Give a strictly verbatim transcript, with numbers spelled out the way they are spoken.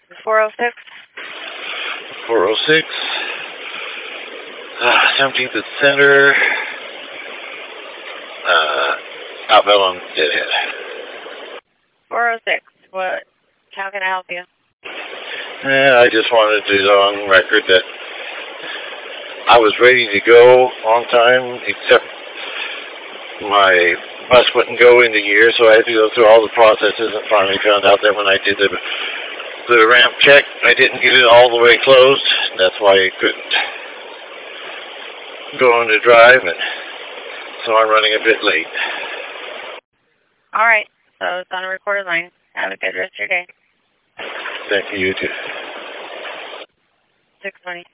four oh six. four oh six. Uh, seventeenth at Center. Uh, outbound on Deadhead. four oh six. What? How can I help you? Yeah, I just wanted to on record that I was ready to go on time, except my bus wouldn't go into gear, so I had to go through all the processes and finally found out that when I did the, the ramp check, I didn't get it all the way closed. That's why I couldn't go into drive, and so I'm running a bit late. All right. So it's on a recorded line. Have a good rest of your day. Thank you, you too. six twenty.